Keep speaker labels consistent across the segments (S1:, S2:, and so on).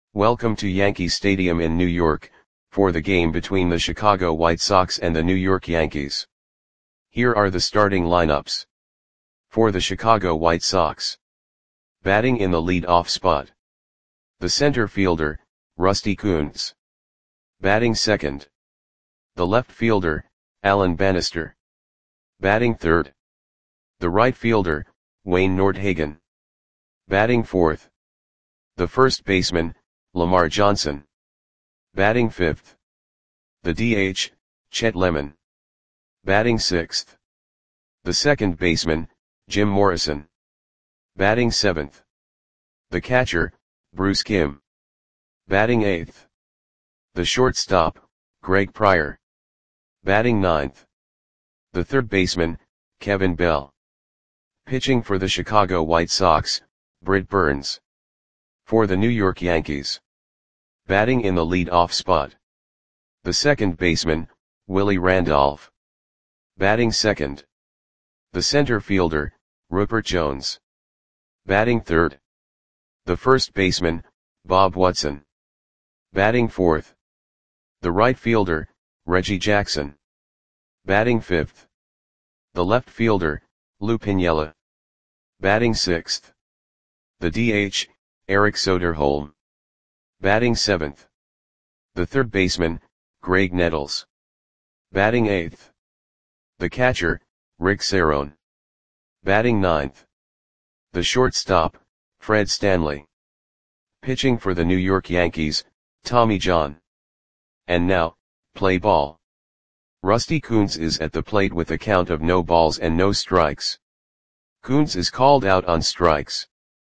S1: Welcome to Yankee Stadium in New York, for the game between the Chicago White Sox and the New York Yankees. Here are the starting lineups. For the Chicago White Sox. Batting in the lead-off spot. The center fielder, Rusty Kuntz. Batting second. The left fielder, Alan Bannister. Batting third. The right fielder, Wayne Nordhagen. Batting fourth. The first baseman, Lamar Johnson. Batting fifth. The DH, Chet Lemon. Batting sixth. The second baseman, Jim Morrison. Batting seventh. The catcher, Bruce Kimm. Batting eighth. The shortstop, Greg Pryor. Batting ninth. The third baseman, Kevin Bell. Pitching for the Chicago White Sox, Britt Burns. For the New York Yankees. Batting in the lead-off spot. The second baseman, Willie Randolph. Batting second. The center fielder, Rupert Jones. Batting third. The first baseman, Bob Watson. Batting fourth. The right fielder, Reggie Jackson. Batting fifth. The left fielder, Lou Piniella. Batting sixth. The DH, Eric Soderholm. Batting seventh. The third baseman, Greg Nettles. Batting eighth. The catcher, Rick Cerone. Batting ninth. The shortstop, Fred Stanley. Pitching for the New York Yankees, Tommy John. And now, play ball. Rusty Kuntz is at the plate with a count of no balls and no strikes. Kuntz is called out on strikes.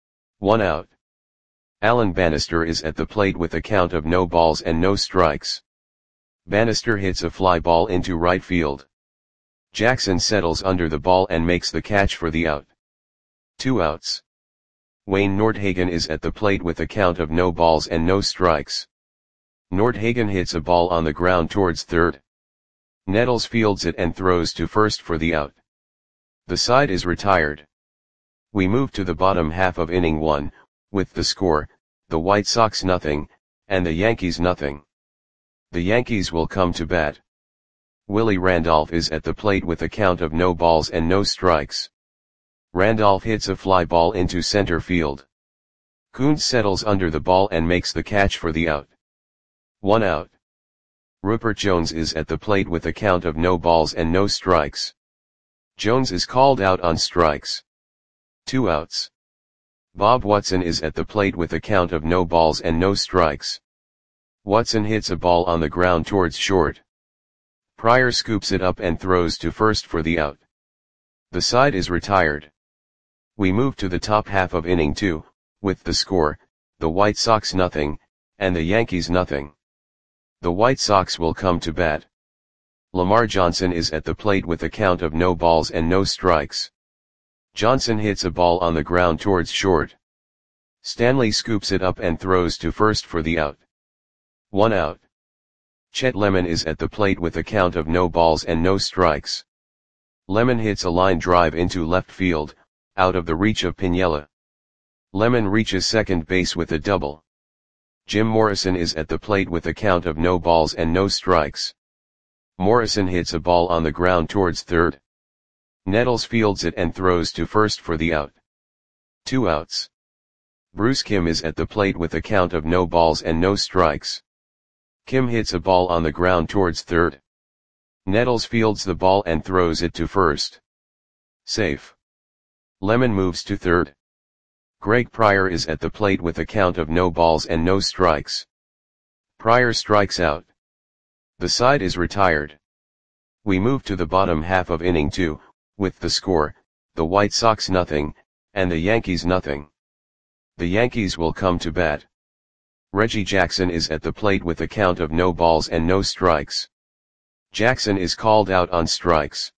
S1: 1 out. Alan Bannister is at the plate with a count of no balls and no strikes. Bannister hits a fly ball into right field. Jackson settles under the ball and makes the catch for the out. 2 outs. Wayne Nordhagen is at the plate with a count of no balls and no strikes. Nordhagen hits a ball on the ground towards third. Nettles fields it and throws to first for the out. The side is retired. We move to the bottom half of inning 1, with the score, the White Sox 0, and the Yankees 0. The Yankees will come to bat. Willie Randolph is at the plate with a count of no balls and no strikes. Randolph hits a fly ball into center field. Kuntz settles under the ball and makes the catch for the out. 1 out. Rupert Jones is at the plate with a count of no balls and no strikes. Jones is called out on strikes. 2 outs. Bob Watson is at the plate with a count of no balls and no strikes. Watson hits a ball on the ground towards short. Pryor scoops it up and throws to first for the out. The side is retired. We move to the top half of inning 2, with the score, the White Sox 0, and the Yankees 0. The White Sox will come to bat. Lamar Johnson is at the plate with a count of no balls and no strikes. Johnson hits a ball on the ground towards short. Stanley scoops it up and throws to first for the out. 1 out. Chet Lemon is at the plate with a count of no balls and no strikes. Lemon hits a line drive into left field, out of the reach of Piniella. Lemon reaches second base with a double. Jim Morrison is at the plate with a count of no balls and no strikes. Morrison hits a ball on the ground towards third. Nettles fields it and throws to first for the out. 2 outs. Bruce Kimm is at the plate with a count of no balls and no strikes. Kimm hits a ball on the ground towards third. Nettles fields the ball and throws it to first. Safe. Lemon moves to third. Greg Pryor is at the plate with a count of no balls and no strikes. Pryor strikes out. The side is retired. We move to the bottom half of inning 2, with the score, the White Sox 0, and the Yankees 0. The Yankees will come to bat. Reggie Jackson is at the plate with a count of no balls and no strikes. Jackson is called out on strikes.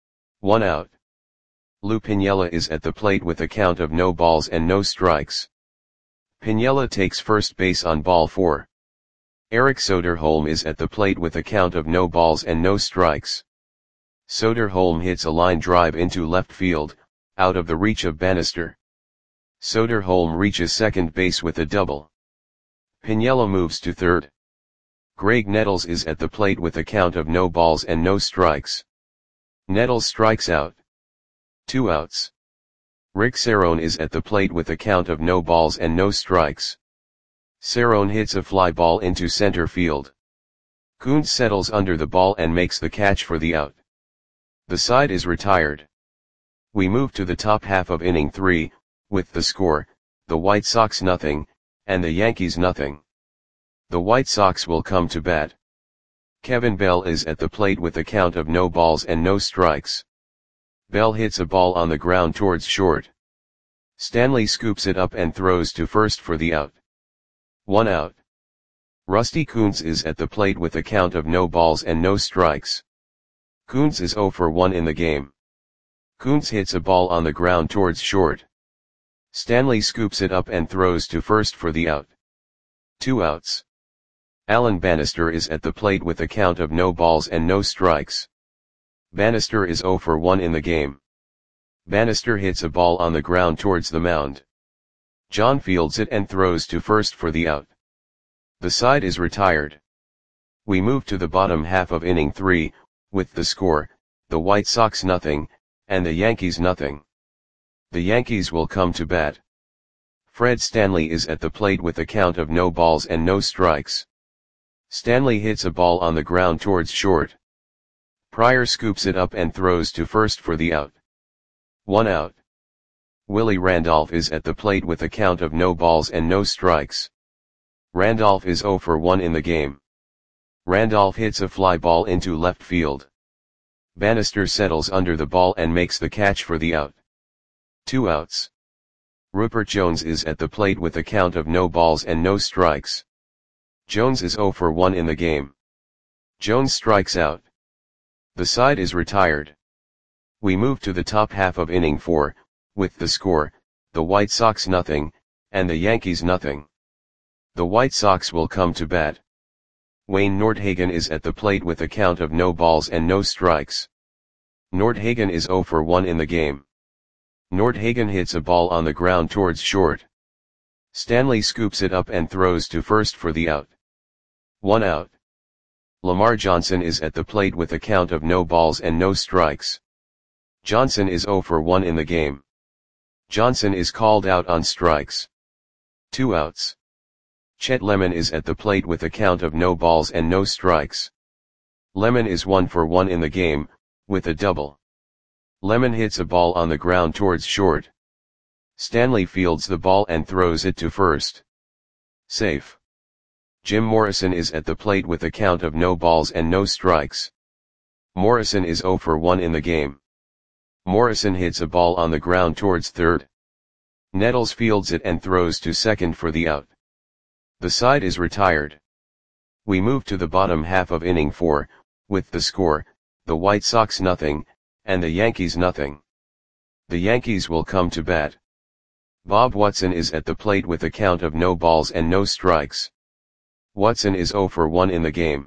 S1: 1 out. Lou Piniella is at the plate with a count of no balls and no strikes. Piniella takes first base on ball 4. Eric Soderholm is at the plate with a count of no balls and no strikes. Soderholm hits a line drive into left field, out of the reach of Bannister. Soderholm reaches second base with a double. Piniella moves to third. Greg Nettles is at the plate with a count of no balls and no strikes. Nettles strikes out. 2 outs. Rick Cerrone is at the plate with a count of no balls and no strikes. Cerrone hits a fly ball into center field. Kuntz settles under the ball and makes the catch for the out. The side is retired. We move to the top half of inning 3, with the score, the White Sox nothing, and the Yankees nothing. The White Sox will come to bat. Kevin Bell is at the plate with a count of no balls and no strikes. Bell hits a ball on the ground towards short. Stanley scoops it up and throws to first for the out. 1 out. Rusty Kuntz is at the plate with a count of no balls and no strikes. Kuntz is 0 for 1 in the game. Kuntz hits a ball on the ground towards short. Stanley scoops it up and throws to first for the out. 2 outs. Alan Bannister is at the plate with a count of no balls and no strikes. Bannister is 0 for 1 in the game. Bannister hits a ball on the ground towards the mound. John fields it and throws to first for the out. The side is retired. We move to the bottom half of inning 3, with the score, the White Sox nothing, and the Yankees nothing. The Yankees will come to bat. Fred Stanley is at the plate with a count of no balls and no strikes. Stanley hits a ball on the ground towards short. Pryor scoops it up and throws to first for the out. 1 out. Willie Randolph is at the plate with a count of no balls and no strikes. Randolph is 0 for 1 in the game. Randolph hits a fly ball into left field. Bannister settles under the ball and makes the catch for the out. 2 outs. Rupert Jones is at the plate with a count of no balls and no strikes. Jones is 0 for 1 in the game. Jones strikes out. The side is retired. We move to the top half of inning 4, with the score, the White Sox nothing, and the Yankees nothing. The White Sox will come to bat. Wayne Nordhagen is at the plate with a count of no balls and no strikes. Nordhagen is 0 for 1 in the game. Nordhagen hits a ball on the ground towards short. Stanley scoops it up and throws to first for the out. 1 out. Lamar Johnson is at the plate with a count of no balls and no strikes. Johnson is 0 for 1 in the game. Johnson is called out on strikes. 2 outs. Chet Lemon is at the plate with a count of no balls and no strikes. Lemon is 1 for 1 in the game, with a double. Lemon hits a ball on the ground towards short. Stanley fields the ball and throws it to first. Safe. Jim Morrison is at the plate with a count of no balls and no strikes. Morrison is 0 for 1 in the game. Morrison hits a ball on the ground towards third. Nettles fields it and throws to second for the out. The side is retired. We move to the bottom half of inning 4, with the score, the White Sox nothing, and the Yankees nothing. The Yankees will come to bat. Bob Watson is at the plate with a count of no balls and no strikes. Watson is 0 for 1 in the game.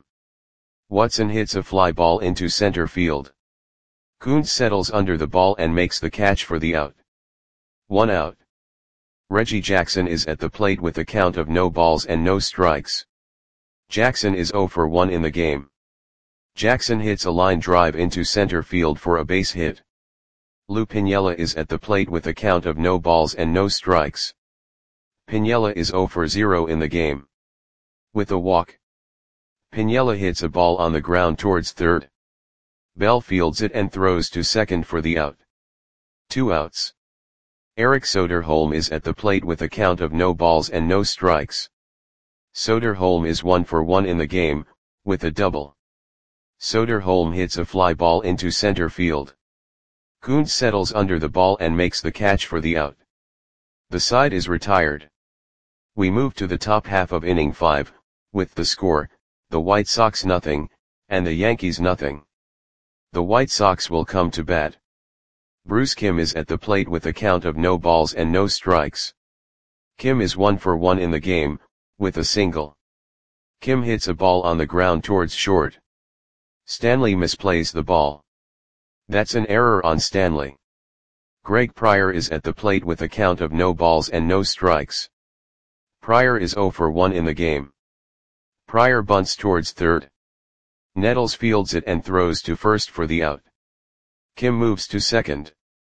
S1: Watson hits a fly ball into center field. Kuntz settles under the ball and makes the catch for the out. 1 out. Reggie Jackson is at the plate with a count of no balls and no strikes. Jackson is 0 for 1 in the game. Jackson hits a line drive into center field for a base hit. Lou Piniella is at the plate with a count of no balls and no strikes. Piniella is 0 for 0 in the game. With a walk. Piniella hits a ball on the ground towards third. Bell fields it and throws to second for the out. 2 outs. Eric Soderholm is at the plate with a count of no balls and no strikes. Soderholm is 1 for 1 in the game, with a double. Soderholm hits a fly ball into center field. Kuntz settles under the ball and makes the catch for the out. The side is retired. We move to the top half of inning 5, with the score, the White Sox nothing, and the Yankees nothing. The White Sox will come to bat. Bruce Kim is at the plate with a count of no balls and no strikes. Kim is 1 for 1 in the game, with a single. Kim hits a ball on the ground towards short. Stanley misplays the ball. That's an error on Stanley. Greg Pryor is at the plate with a count of no balls and no strikes. Pryor is 0 for 1 in the game. Pryor bunts towards third. Nettles fields it and throws to first for the out. Kim moves to second.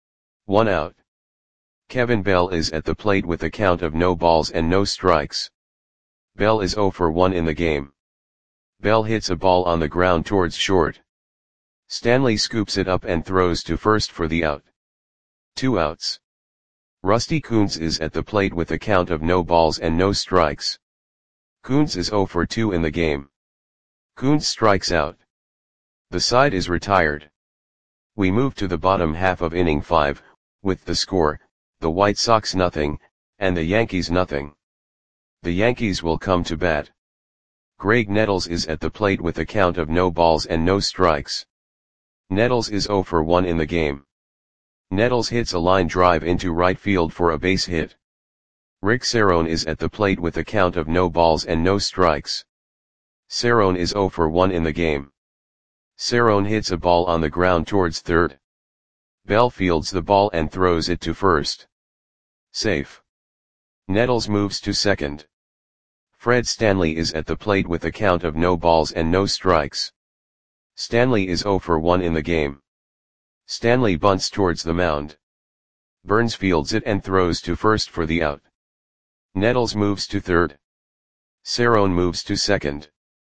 S1: 1 out. Kevin Bell is at the plate with a count of no balls and no strikes. Bell is 0 for 1 in the game. Bell hits a ball on the ground towards short. Stanley scoops it up and throws to first for the out. 2 outs. Rusty Kuntz is at the plate with a count of no balls and no strikes. Kuntz is 0 for 2 in the game. Kuntz strikes out. The side is retired. We move to the bottom half of inning 5, with the score, the White Sox nothing, and the Yankees nothing. The Yankees will come to bat. Greg Nettles is at the plate with a count of no balls and no strikes. Nettles is 0 for 1 in the game. Nettles hits a line drive into right field for a base hit. Rick Cerrone is at the plate with a count of no balls and no strikes. Cerrone is 0 for 1 in the game. Cerrone hits a ball on the ground towards third. Bell fields the ball and throws it to first. Safe. Nettles moves to second. Fred Stanley is at the plate with a count of no balls and no strikes. Stanley is 0 for 1 in the game. Stanley bunts towards the mound. Burns fields it and throws to first for the out. Nettles moves to third. Cerrone moves to second.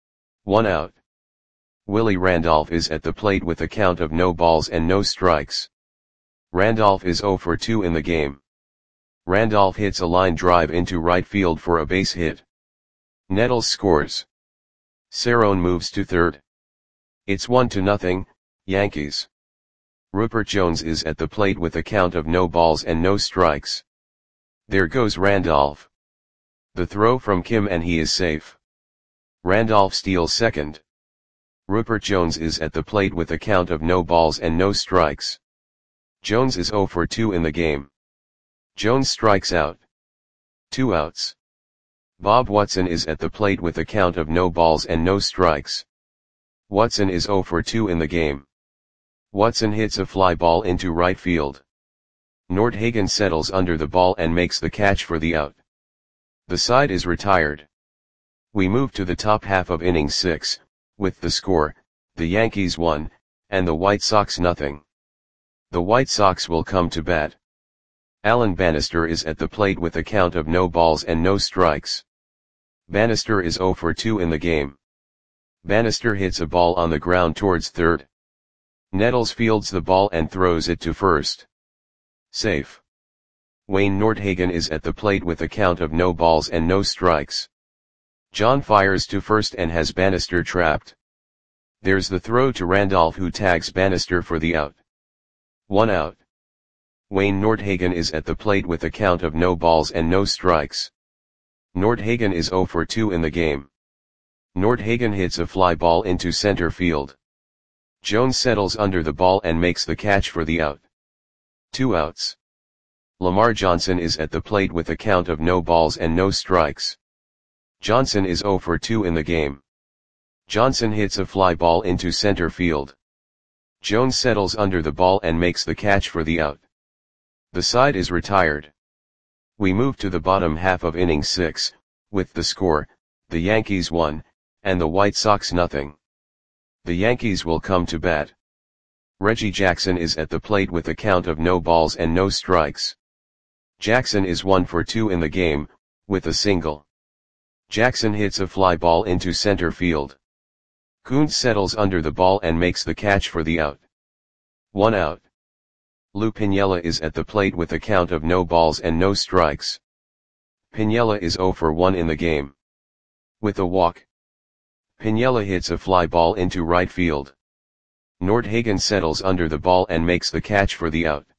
S1: 1 out. Willie Randolph is at the plate with a count of no balls and no strikes. Randolph is 0 for 2 in the game. Randolph hits a line drive into right field for a base hit. Nettles scores. Cerrone moves to third. It's 1-0, Yankees. Rupert Jones is at the plate with a count of no balls and no strikes. There goes Randolph. The throw from Kim and he is safe. Randolph steals second. Rupert Jones is at the plate with a count of no balls and no strikes. Jones is 0 for 2 in the game. Jones strikes out. 2 outs. Bob Watson is at the plate with a count of no balls and no strikes. Watson is 0 for 2 in the game. Watson hits a fly ball into right field. Nordhagen settles under the ball and makes the catch for the out. The side is retired. We move to the top half of inning 6, with the score, the Yankees 1, and the White Sox nothing. The White Sox will come to bat. Alan Bannister is at the plate with a count of no balls and no strikes. Bannister is 0 for 2 in the game. Bannister hits a ball on the ground towards third. Nettles fields the ball and throws it to first. Safe. Wayne Nordhagen is at the plate with a count of no balls and no strikes. John fires to first and has Bannister trapped. There's the throw to Randolph who tags Bannister for the out. 1 out. Wayne Nordhagen is at the plate with a count of no balls and no strikes. Nordhagen is 0 for 2 in the game. Nordhagen hits a fly ball into center field. Jones settles under the ball and makes the catch for the out. 2 outs. Lamar Johnson is at the plate with a count of no balls and no strikes. Johnson is 0 for 2 in the game. Johnson hits a fly ball into center field. Jones settles under the ball and makes the catch for the out. The side is retired. We move to the bottom half of inning 6, with the score, the Yankees 1, and the White Sox nothing. The Yankees will come to bat. Reggie Jackson is at the plate with a count of no balls and no strikes. Jackson is 1 for 2 in the game, with a single. Jackson hits a fly ball into center field. Kuntz settles under the ball and makes the catch for the out. 1 out. Lou Piniella is at the plate with a count of no balls and no strikes. Piniella is 0 for 1 in the game. With a walk. Piniella hits a fly ball into right field. Nordhagen settles under the ball and makes the catch for the out.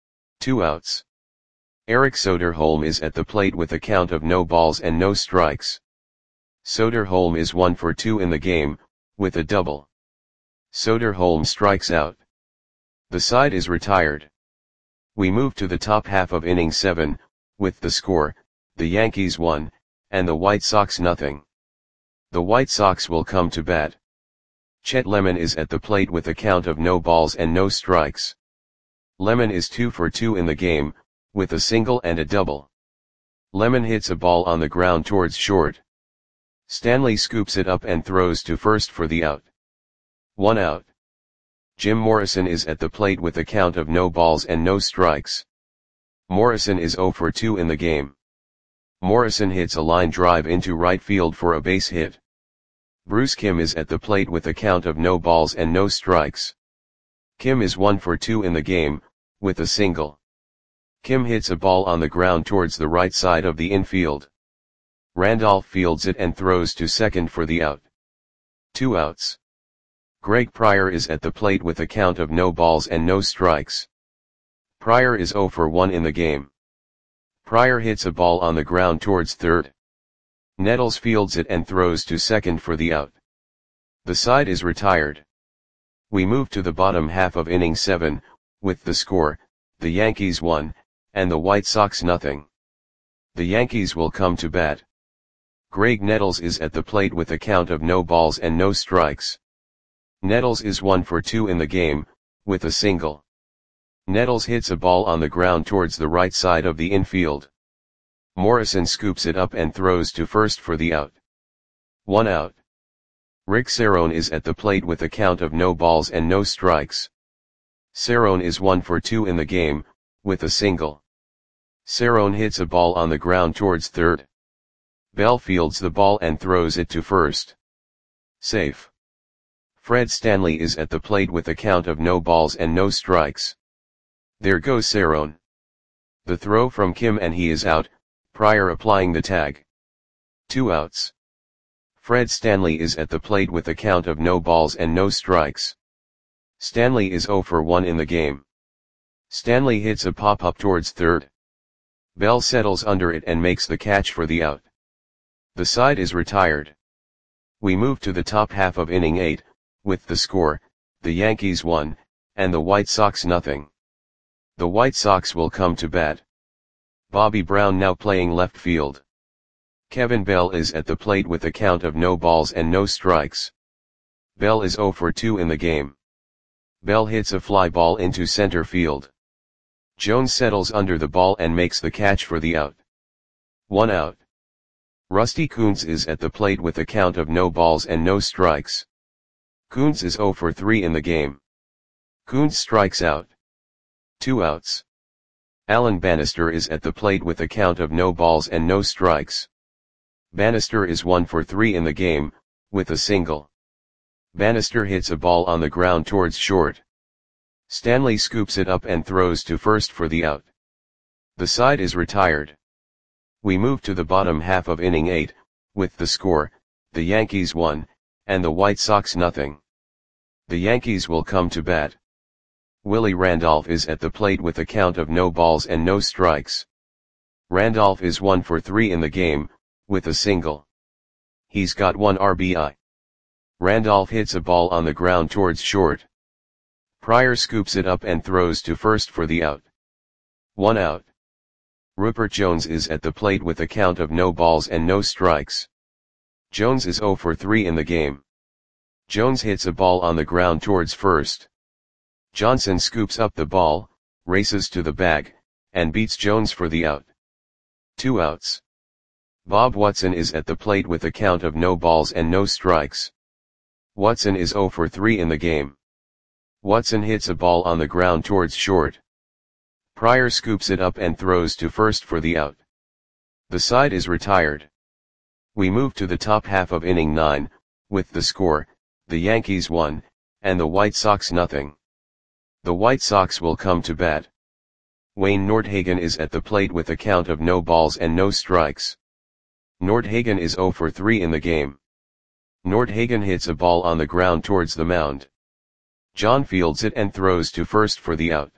S1: 2 outs. Eric Soderholm is at the plate with a count of no balls and no strikes. Soderholm is 1 for 2 in the game, with a double. Soderholm strikes out. The side is retired. We move to the top half of inning 7, with the score, the Yankees 1, and the White Sox nothing. The White Sox will come to bat. Chet Lemon is at the plate with a count of no balls and no strikes. Lemon is 2 for 2 in the game, with a single and a double. Lemon hits a ball on the ground towards short. Stanley scoops it up and throws to first for the out. 1 out. Jim Morrison is at the plate with a count of no balls and no strikes. Morrison is 0 for 2 in the game. Morrison hits a line drive into right field for a base hit. Bruce Kim is at the plate with a count of no balls and no strikes. Kim is 1 for 2 in the game, with a single. Kim hits a ball on the ground towards the right side of the infield. Randolph fields it and throws to second for the out. 2 outs. Greg Pryor is at the plate with a count of no balls and no strikes. Pryor is 0 for 1 in the game. Pryor hits a ball on the ground towards third. Nettles fields it and throws to second for the out. The side is retired. We move to the bottom half of inning 7, with the score, the Yankees 1, and the White Sox nothing. The Yankees will come to bat. Greg Nettles is at the plate with a count of no balls and no strikes. Nettles is 1 for 2 in the game, with a single. Nettles hits a ball on the ground towards the right side of the infield. Morrison scoops it up and throws to first for the out. 1 out. Rick Cerrone is at the plate with a count of no balls and no strikes. Cerrone is 1 for 2 in the game, with a single. Cerrone hits a ball on the ground towards third. Bell fields the ball and throws it to first. Safe. Fred Stanley is at the plate with a count of no balls and no strikes. There goes Cerrone. The throw from Kim and he is out, Pryor applying the tag. 2 outs. Fred Stanley is at the plate with a count of no balls and no strikes. Stanley is 0 for 1 in the game. Stanley hits a pop-up towards third. Bell settles under it and makes the catch for the out. The side is retired. We move to the top half of inning 8, with the score, the Yankees 1, and the White Sox nothing. The White Sox will come to bat. Bobby Brown now playing left field. Kevin Bell is at the plate with a count of no balls and no strikes. Bell is 0 for 2 in the game. Bell hits a fly ball into center field. Jones settles under the ball and makes the catch for the out. 1 out. Rusty Kuntz is at the plate with a count of no balls and no strikes. Kuntz is 0 for 3 in the game. Kuntz strikes out. 2 outs. Alan Bannister is at the plate with a count of no balls and no strikes. Bannister is 1 for 3 in the game, with a single. Bannister hits a ball on the ground towards short. Stanley scoops it up and throws to first for the out. The side is retired. We move to the bottom half of inning 8, with the score, the Yankees 1, and the White Sox nothing. The Yankees will come to bat. Willie Randolph is at the plate with a count of no balls and no strikes. Randolph is 1 for 3 in the game, with a single. He's got 1 RBI. Randolph hits a ball on the ground towards short. Pryor scoops it up and throws to first for the out. 1 out. Rupert Jones is at the plate with a count of no balls and no strikes. Jones is 0 for 3 in the game. Jones hits a ball on the ground towards first. Johnson scoops up the ball, races to the bag, and beats Jones for the out. 2 outs. Bob Watson is at the plate with a count of no balls and no strikes. Watson is 0 for 3 in the game. Watson hits a ball on the ground towards short. Pryor scoops it up and throws to first for the out. The side is retired. We move to the top half of inning 9, with the score, the Yankees 1, and the White Sox nothing. The White Sox will come to bat. Wayne Nordhagen is at the plate with a count of no balls and no strikes. Nordhagen is 0 for 3 in the game. Nordhagen hits a ball on the ground towards the mound. John fields it and throws to first for the out.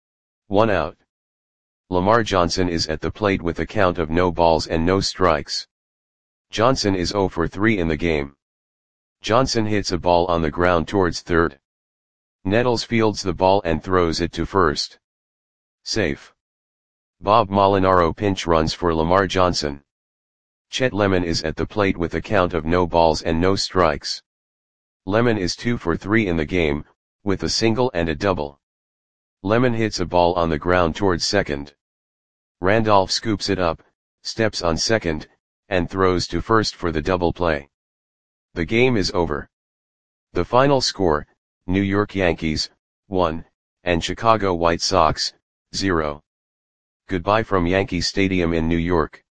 S1: 1 out. Lamar Johnson is at the plate with a count of no balls and no strikes. Johnson is 0 for 3 in the game. Johnson hits a ball on the ground towards third. Nettles fields the ball and throws it to first. Safe. Bob Molinaro pinch runs for Lamar Johnson. Chet Lemon is at the plate with a count of no balls and no strikes. Lemon is 2 for 3 in the game, with a single and a double. Lemon hits a ball on the ground towards second. Randolph scoops it up, steps on second, and throws to first for the double play. The game is over. The final score, New York Yankees, 1, and Chicago White Sox, 0. Goodbye from Yankee Stadium in New York.